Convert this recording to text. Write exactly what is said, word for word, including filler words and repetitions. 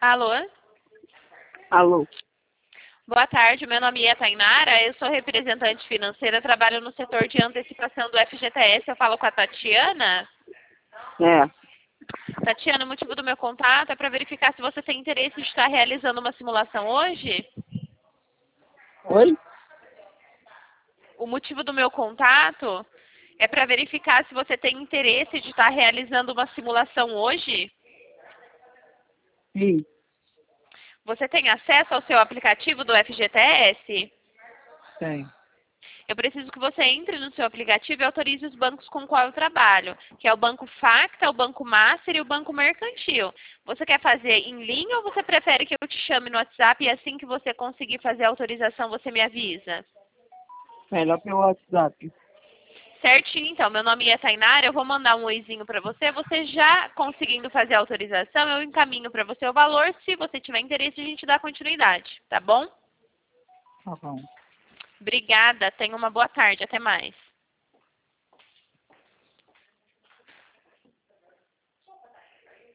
Alô? Alô? Boa tarde, meu nome é Tainara, eu sou representante financeira, trabalho no setor de antecipação do F G T S. Eu falo com a Tatiana. É. Tatiana, o motivo do meu contato é para verificar se você tem interesse de estar realizando uma simulação hoje. Oi? O motivo do meu contato é para verificar se você tem interesse de estar realizando uma simulação hoje. Sim, Você tem acesso ao seu aplicativo do F G T S? tem. Eu preciso que você entre no seu aplicativo e autorize os bancos com qual eu trabalho, que é o Banco Facta, o Banco Master e o Banco Mercantil. Você quer fazer em linha ou você prefere que eu te chame no WhatsApp e assim que você conseguir fazer a autorização você me avisa? Melhor pelo WhatsApp. Certinho, então. Meu nome é Tainara, eu vou mandar um oizinho para você. Você já conseguindo fazer a autorização, eu encaminho para você o valor. Se você tiver interesse, a gente dá continuidade, tá bom? Tá bom. Obrigada, tenha uma boa tarde, até mais.